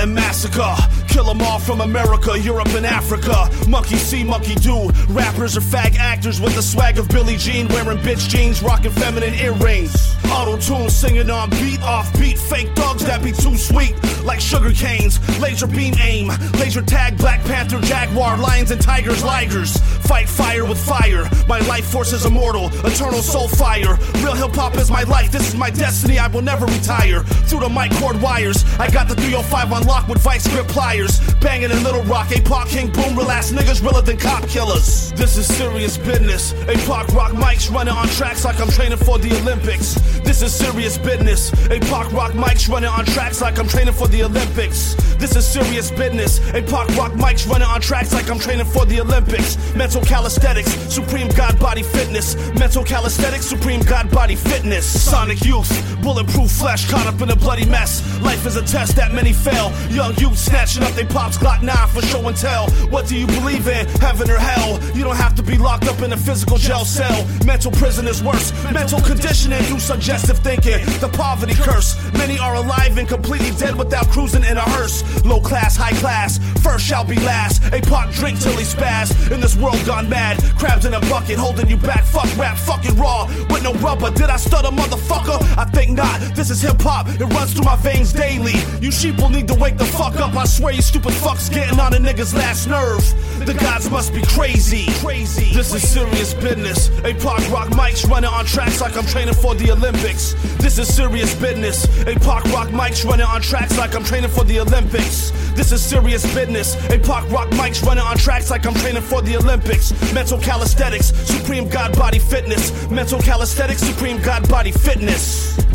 and massacre. Kill them all from America, Europe, and Africa. Monkey see, monkey do. Rappers are fag actors with the swag of Billie Jean, wearing bitch jeans, rocking feminine earrings. Auto-tune singing on beat, off beat. Fake dogs that be too sweet, like sugar canes. Laser beam aim, laser tag, Black Panther, Jaguar, lions and tigers, ligers. Fight fire with fire. My life force is immortal, eternal soul fire. Real hip-hop is my life, this is my destiny, I will never retire. Through the mic cord wires, I got the 305 on lock with vice grip pliers. Banging in Little Rock, A-Pac, King Boom, real ass niggas realer than cop killers. This is serious business. A-Pac rock mics running on tracks like I'm training for the Olympics. This is serious business. A-Pac rock mics running on tracks like I'm training for the Olympics. This is serious business. A-Pac rock mics running on tracks like I'm training for the Olympics. Mental calisthenics, supreme god body fitness. Mental calisthenics, supreme god body fitness. Sonic youth, bulletproof flesh caught up in a bloody mess. Life is a test that many fail. Young youth snatching up they pops Glock 9 for show and tell. What do you believe in, heaven or hell? You don't have to be locked up in a physical jail cell. Mental prison is worse. Mental conditioning through suggestive thinking. The poverty curse. Many are alive and completely dead without cruising in a hearse. Low class, high class, first shall be last. A-Pac drink till he spaz. In this world gone mad, crabs in a bucket holding you back. Fuck rap, fucking raw with no rubber. Did I stutter, motherfucker? I think not. This is hip hop, it runs through my veins daily. You sheep will need to wake the fuck up. I swear you stupid fucks getting on a nigga's last nerve. The gods must be crazy. This is serious business. A-Pac rock mics running on tracks like I'm training for the Olympics. This is serious business. A-Pac rock mics running on tracks like I'm training for the Olympics. This is serious business. A-Pac rock mics running on tracks like I'm training for the Olympics. Mental calisthenics, supreme god body fitness. Mental calisthenics, supreme god body fitness.